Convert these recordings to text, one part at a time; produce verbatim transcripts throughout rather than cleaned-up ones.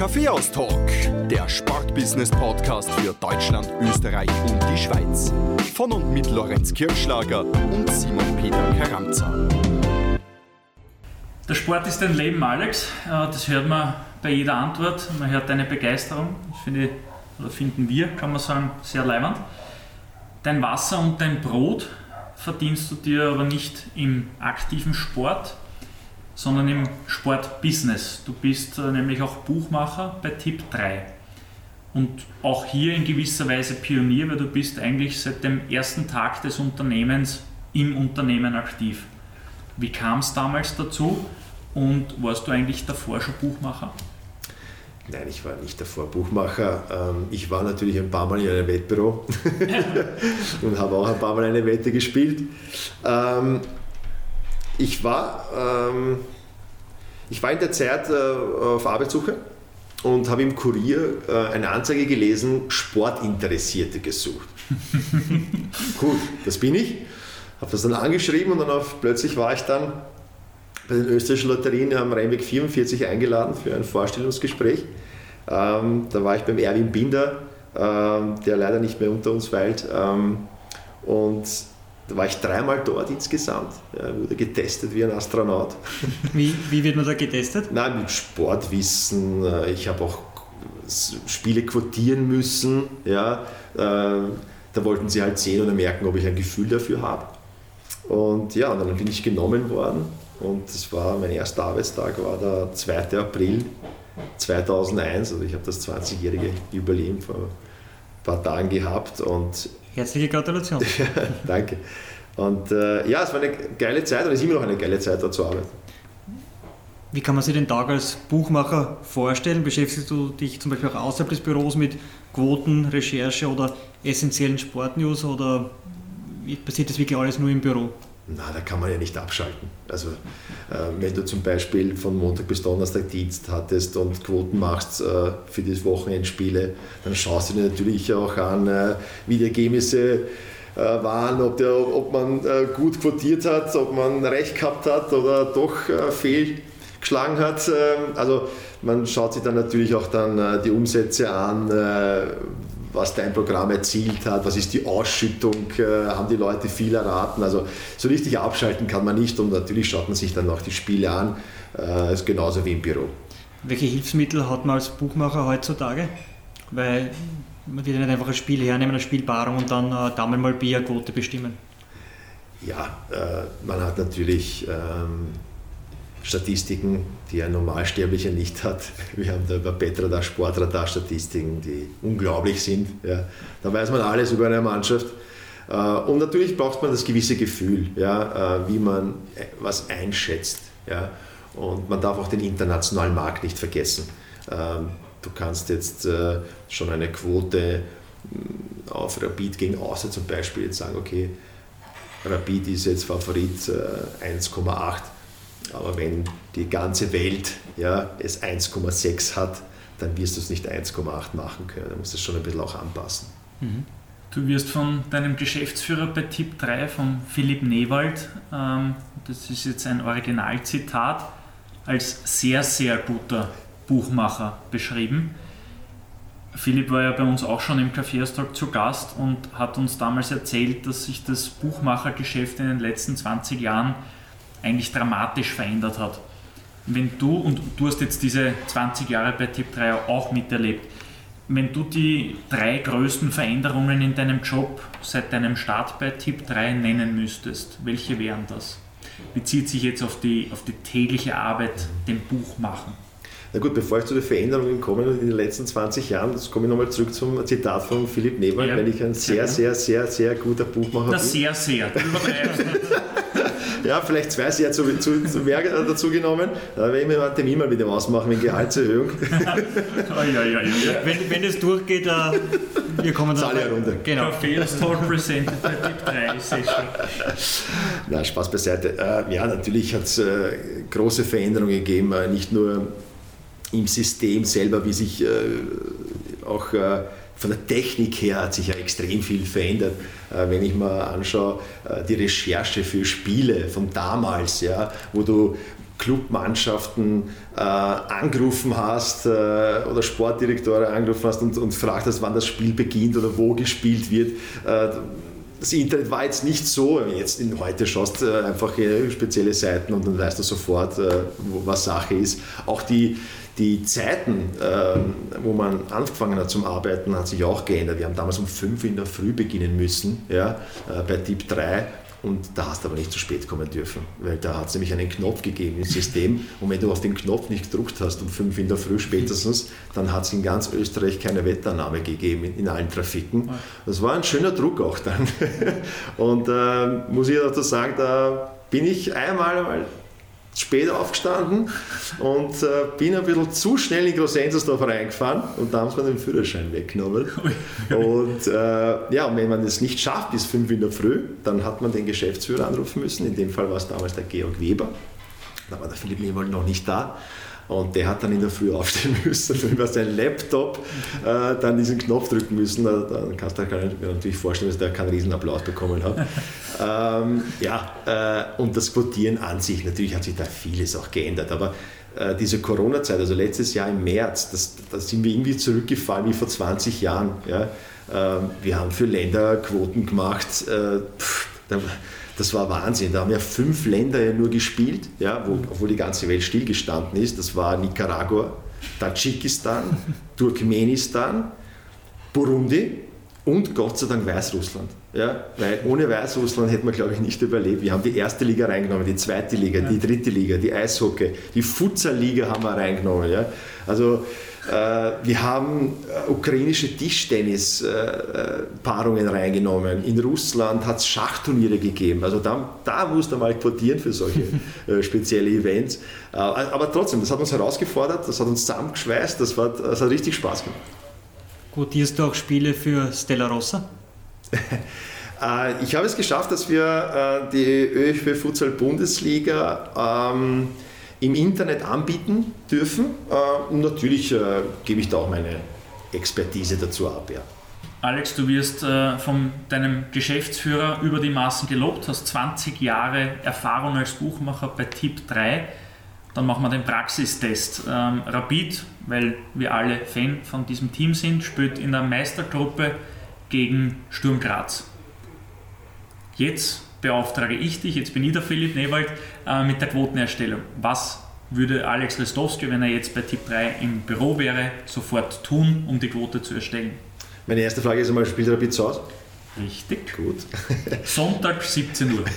Kaffeehaus-Talk, der Sportbusiness-Podcast für Deutschland, Österreich und die Schweiz. Von und mit Lorenz Kirschlager und Simon Peter Karamza. Der Sport ist dein Leben, Alex. Das hört man bei jeder Antwort. Man hört deine Begeisterung. Das finde ich, oder finden wir, kann man sagen, sehr leibend. Dein Wasser und dein Brot verdienst du dir aber nicht im aktiven Sport, sondern im Sportbusiness. Du bist äh, nämlich auch Buchmacher bei Tipp drei. Und auch hier in gewisser Weise Pionier, weil du bist eigentlich seit dem ersten Tag des Unternehmens im Unternehmen aktiv. Wie kam es damals dazu und warst du eigentlich davor schon Buchmacher? Nein, ich war nicht davor Buchmacher. Ich war natürlich ein paar Mal in einem Wettbüro und habe auch ein paar Mal eine Wette gespielt. Ich war, ich war in der Zeit auf Arbeitssuche und habe im Kurier eine Anzeige gelesen, Sportinteressierte gesucht. Gut, das bin ich. Habe das dann angeschrieben und dann auf, plötzlich war ich dann bei den österreichischen Lotterien am Rheinweg vierundvierzig eingeladen für ein Vorstellungsgespräch. Ähm, da war ich beim Erwin Binder, ähm, der leider nicht mehr unter uns weilt. Ähm, und da war ich dreimal dort insgesamt. Ja, wurde getestet wie ein Astronaut. Wie, wie wird man da getestet? Nein, mit Sportwissen. Ich habe auch Spiele quotieren müssen. Ja, äh, da wollten sie halt sehen oder merken, ob ich ein Gefühl dafür habe. Und ja, und dann bin ich genommen worden. Und das war, mein erster Arbeitstag war der zweiter April zweitausendeins, also ich habe das zwanzigjährige Jubiläum vor ein paar Tagen gehabt. Und herzliche Gratulation. Danke. Und äh, ja, es war eine geile Zeit und es ist immer noch eine geile Zeit, dort zu arbeiten. Wie kann man sich den Tag als Buchmacher vorstellen? Beschäftigst du dich zum Beispiel auch außerhalb des Büros mit Quoten, Recherche oder essentiellen Sportnews oder passiert das wirklich alles nur im Büro? Na, da kann man ja nicht abschalten. Also äh, wenn du zum Beispiel von Montag bis Donnerstag Dienst hattest und Quoten machst äh, für die Wochenendspiele, dann schaust du dir natürlich auch an, äh, wie die Ergebnisse äh, waren, ob, der, ob man äh, gut quotiert hat, ob man recht gehabt hat oder doch äh, fehlgeschlagen hat. Äh, also man schaut sich dann natürlich auch dann äh, die Umsätze an, äh, was dein Programm erzielt hat, was ist die Ausschüttung, äh, haben die Leute viel erraten. Also so richtig abschalten kann man nicht und natürlich schaut man sich dann auch die Spiele an, äh, ist genauso wie im Büro. Welche Hilfsmittel hat man als Buchmacher heutzutage? Weil man wird ja nicht einfach ein Spiel hernehmen, eine Spielpaarung und dann äh, da mal B A-Quote bestimmen. Ja, äh, man hat natürlich ähm, Statistiken, die ein Normalsterblicher nicht hat. Wir haben da über Petradar, Sportradar Statistiken, die unglaublich sind. Ja. Da weiß man alles über eine Mannschaft. Und natürlich braucht man das gewisse Gefühl, ja, wie man was einschätzt. Ja. Und man darf auch den internationalen Markt nicht vergessen. Du kannst jetzt schon eine Quote auf Rapid gegen Austria zum Beispiel jetzt sagen, okay, Rapid ist jetzt Favorit eins Komma acht. Aber wenn die ganze Welt ja, es eins Komma sechs hat, dann wirst du es nicht eins Komma acht machen können. Da musst du es schon ein bisschen auch anpassen. Du wirst von deinem Geschäftsführer bei Tipp drei, von Philipp Newald, ähm, das ist jetzt ein Originalzitat, als sehr, sehr guter Buchmacher beschrieben. Philipp war ja bei uns auch schon im Kaffeehaus-Talk zu Gast und hat uns damals erzählt, dass sich das Buchmachergeschäft in den letzten zwanzig Jahren eigentlich dramatisch verändert hat. Wenn du, und du hast jetzt diese zwanzig Jahre bei Tipp drei auch miterlebt, wenn du die drei größten Veränderungen in deinem Job seit deinem Start bei Tipp drei nennen müsstest, welche wären das? Bezieht sich jetzt auf die, auf die tägliche Arbeit, dem Buchmachen. Na gut, bevor ich zu den Veränderungen komme in den letzten zwanzig Jahren, das komme ich nochmal zurück zum Zitat von Philipp Newald, ja, weil ich ein sehr, sehr, sehr, sehr guter Buchmacher Na, bin. sehr, sehr. Ja, vielleicht zwei sehr zu, zu, zu mehr dazu genommen. Da werde ich mir einen Termin mal mit dem ausmachen, mit Gehaltserhöhung. oh, ja, ja, ja. Wenn, wenn es durchgeht, uh, wir kommen dann alle runter. Genau. Kaffeehaus-Talk presented bei Tipp drei Session. Na, Spaß beiseite. Äh, ja, natürlich hat es äh, große Veränderungen gegeben, äh, nicht nur im System selber, wie sich äh, auch äh, von der Technik her hat sich ja extrem viel verändert. Äh, wenn ich mal anschaue, äh, die Recherche für Spiele von damals, ja, wo du Clubmannschaften äh, angerufen hast äh, oder Sportdirektoren angerufen hast und, und gefragt hast, wann das Spiel beginnt oder wo gespielt wird. Äh, das Internet war jetzt nicht so, wenn du jetzt in heute schaust, äh, einfach äh, spezielle Seiten und dann weißt du sofort, äh, wo, was Sache ist. Auch die, die Zeiten, äh, wo man angefangen hat zum Arbeiten, hat sich auch geändert. Wir haben damals um fünf in der Früh beginnen müssen, ja, äh, bei Tipp drei. Und da hast du aber nicht zu spät kommen dürfen, weil da hat es nämlich einen Knopf gegeben im System und wenn du auf den Knopf nicht gedruckt hast um fünf in der Früh spätestens, dann hat es in ganz Österreich keine Wetternahme gegeben in, in allen Trafiken. Das war ein schöner Druck auch dann. Und äh, muss ich dazu sagen, da bin ich einmal einmal spät aufgestanden und äh, bin ein bisschen zu schnell in Groß-Enzersdorf reingefahren und da haben sie mir den Führerschein weggenommen. Und äh, ja, und wenn man es nicht schafft bis fünf in der Früh, dann hat man den Geschäftsführer anrufen müssen. In dem Fall war es damals der Georg Weber. Da war der Philipp Newald noch nicht da. Und der hat dann in der Früh aufstehen müssen und über seinen Laptop äh, dann diesen Knopf drücken müssen. Da, da kannst du dir natürlich vorstellen, dass der keinen Riesenapplaus bekommen hat. ähm, ja, äh, und das Quotieren an sich, natürlich hat sich da vieles auch geändert. Aber äh, diese Corona-Zeit, also letztes Jahr im März, das, da sind wir irgendwie zurückgefallen wie vor zwanzig Jahren. Ja? Ähm, wir haben für Länder Quoten gemacht. Äh, pff, da, Das war Wahnsinn. Da haben ja fünf Länder ja nur gespielt, ja, wo, obwohl die ganze Welt stillgestanden ist. Das war Nicaragua, Tadschikistan, Turkmenistan, Burundi und Gott sei Dank Weißrussland. Ja, weil ohne Weißrussland hätten wir, glaube ich, nicht überlebt. Wir haben die erste Liga reingenommen, die zweite Liga, die dritte Liga, die Eishockey, die Futsal-Liga haben wir reingenommen. Ja. Also wir haben ukrainische Tischtennis-Paarungen reingenommen. In Russland hat es Schachturniere gegeben. Also da, da musste man mal quotieren für solche spezielle Events. Aber trotzdem, das hat uns herausgefordert, das hat uns zusammengeschweißt, das, war, das hat richtig Spaß gemacht. Quotierst du auch Spiele für Stella Rossa? Ich habe es geschafft, dass wir die ÖFB Futsal Bundesliga ähm, im Internet anbieten dürfen. Und natürlich äh, gebe ich da auch meine Expertise dazu ab. Ja. Alex, du wirst äh, von deinem Geschäftsführer über die Maßen gelobt, hast zwanzig Jahre Erfahrung als Buchmacher bei Tipp drei. Dann machen wir den Praxistest. Ähm, Rapid, weil wir alle Fan von diesem Team sind, spielt in der Meistergruppe gegen Sturm Graz. Jetzt beauftrage ich dich, jetzt bin ich der Philipp Newald, äh, mit der Quotenerstellung. Was würde Alex Lestowski, wenn er jetzt bei Tipp drei im Büro wäre, sofort tun, um die Quote zu erstellen? Meine erste Frage ist einmal, spielt Rapid zu Hause? Richtig. Gut. Sonntag siebzehn Uhr.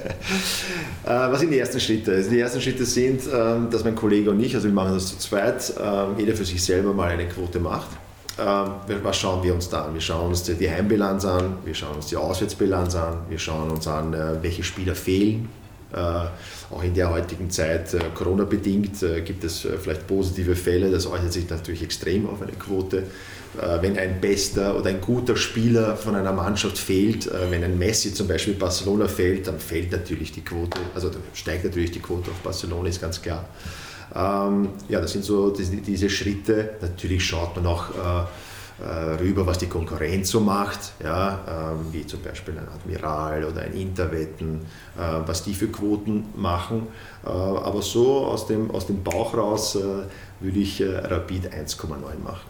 Was sind die ersten Schritte? Also die ersten Schritte sind, dass mein Kollege und ich, also wir machen das zu zweit, jeder für sich selber mal eine Quote macht. Was schauen wir uns da an? Wir schauen uns die Heimbilanz an, wir schauen uns die Auswärtsbilanz an, wir schauen uns an, welche Spieler fehlen. Auch in der heutigen Zeit, Corona-bedingt, gibt es vielleicht positive Fälle, das äußert sich natürlich extrem auf eine Quote. Wenn ein bester oder ein guter Spieler von einer Mannschaft fehlt, wenn ein Messi zum Beispiel Barcelona fehlt, dann fällt natürlich die Quote, also steigt natürlich die Quote auf Barcelona, ist ganz klar. Ähm, ja, das sind so diese, diese Schritte. Natürlich schaut man auch äh, äh, rüber, was die Konkurrenz so macht, ja, ähm, wie zum Beispiel ein Admiral oder ein Interwetten, äh, was die für Quoten machen. Äh, aber so aus dem, aus dem Bauch raus äh, würde ich äh, Rapid eins Komma neun machen.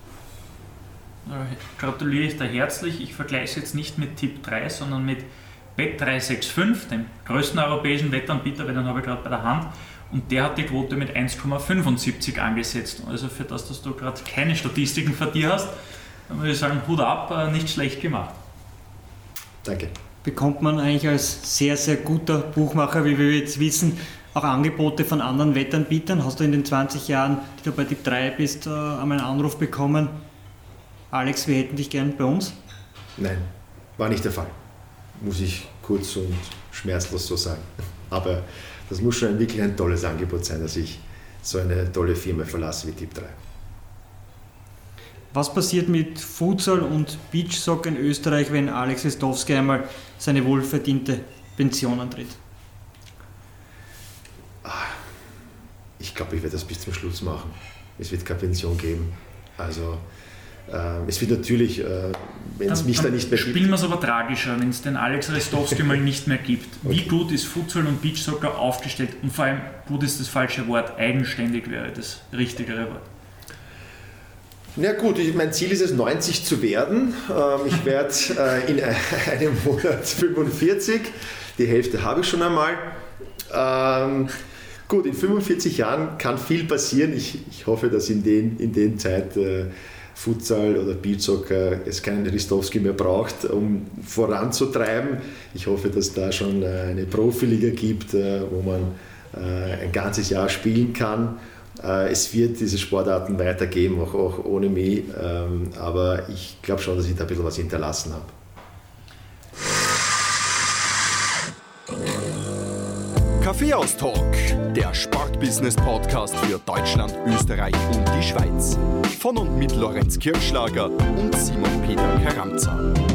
Gratuliere ich da herzlich. Ich vergleiche es jetzt nicht mit Tipp drei, sondern mit Bet drei sechs fünf, dem größten europäischen Wettanbieter, weil den habe ich gerade bei der Hand. Und der hat die Quote mit eins Komma fünfundsiebzig angesetzt. Also für das, dass du gerade keine Statistiken von dir hast, dann würde ich sagen, Hut ab, nicht schlecht gemacht. Danke. Bekommt man eigentlich als sehr, sehr guter Buchmacher, wie wir jetzt wissen, auch Angebote von anderen Wettanbietern? Hast du in den zwanzig Jahren, die du bei Tipp drei bist, einmal einen Anruf bekommen? Alex, wir hätten dich gern bei uns? Nein, war nicht der Fall. Muss ich kurz und schmerzlos so sagen. Aber das muss schon wirklich ein tolles Angebot sein, dass ich so eine tolle Firma verlasse wie Tipp drei. Was passiert mit Futsal und Beachsoccer in Österreich, wenn Alex Lestowski einmal seine wohlverdiente Pension antritt? Ich glaube, ich werde das bis zum Schluss machen. Es wird keine Pension geben. Also äh, es wird natürlich, äh, wenn es mich da nicht mehr gibt... Spielen wir es aber tragischer, wenn es den Alex Ristowski mal nicht mehr gibt. Wie Okay. gut ist Futsal und Beachsoccer aufgestellt? Und vor allem, gut ist das falsche Wort, eigenständig wäre das richtigere Wort. Na gut, ich, mein Ziel ist es, neunzig zu werden. Ähm, ich werde äh, in einem Monat fünfundvierzig. Die Hälfte habe ich schon einmal. Ähm, gut, in fünfundvierzig Jahren kann viel passieren. Ich, ich hoffe, dass in den, in den Zeit äh, Futsal oder Beachsoccer es keinen Ristowski mehr braucht, um voranzutreiben. Ich hoffe, dass da schon äh, eine Profiliga gibt, äh, wo man äh, ein ganzes Jahr spielen kann. Es wird diese Sportarten weitergeben, auch, auch ohne mich, ähm, aber ich glaube schon, dass ich da ein bisschen was hinterlassen habe. Kaffeehaus-Talk, der Sportbusiness-Podcast für Deutschland, Österreich und die Schweiz. Von und mit Lorenz Kirschlager und Simon Peter Karamza.